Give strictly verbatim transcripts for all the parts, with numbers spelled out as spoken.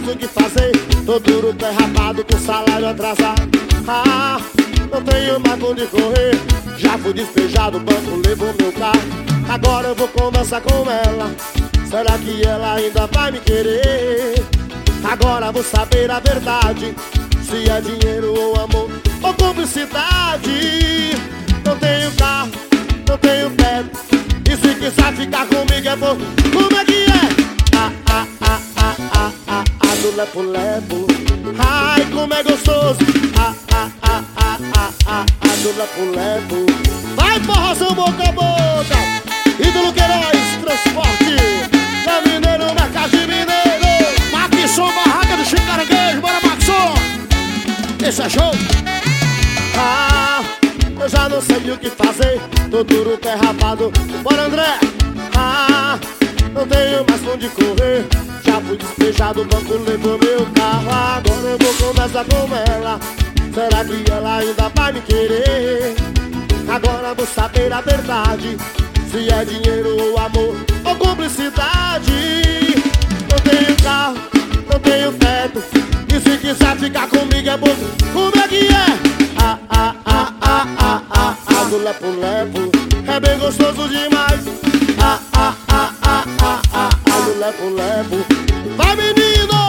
mais o que fazer. Tô duro, pé rapado, com salário atrasado. Ah, não tenho mais onde correr. Já fui despejado, o banco levou meu carro. Agora eu vou conversar com ela. Será que ela ainda vai me querer? Agora vou saber a verdade, se é dinheiro ou amor ou cumplicidade. Não tenho carro, não tenho teto, e se quiser ficar comigo é bom. Como é que é? Ah, ah, ah, ah, ah, ah, ah, do lepo-lepo. Ai, como é gostoso. Ah, ah, ah, ah, ah, ah, ah, do lepo-lepo. Vai, porração, boca a boca. Ídolo Queiroz, transporte da Mineiro, Mercado de Mineiro. Maxson, barraca do Chicaranguejo. Bora, Maxson. Esse é show. Ah, eu já não sei o que fazer. Tô duro, pé rapado. Bora, André. Ah, não tenho mais onde correr. Já fui despejado, o banco levou meu carro. Agora eu vou conversar com ela. Será que ela ainda vai me querer? Agora vou saber a verdade, se é dinheiro ou amor ou cumplicidade. Não tenho carro, não tenho teto, e se quiser ficar comigo é bom. Como é que é? Ah, ah, ah, ah, ah, ah, ah, do lepo-lepo. É bem gostoso demais. Ah, ah, ah, ah, ah, ah, ah, do lepo-lepo. Vai, menino!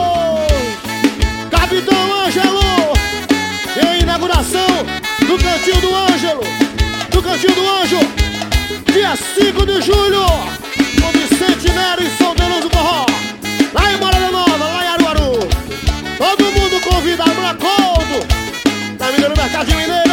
Capitão Ângelo! E a inauguração do Cantinho do Ângelo, do Cantinho do Anjo, dia cinco de julho, com Vicente Nero e Solteiros do Forró, lá em Morada Nova, lá em Aruaru. Todo mundo convida a Blacoldo, da Mineiro, Mercado de Mineiro.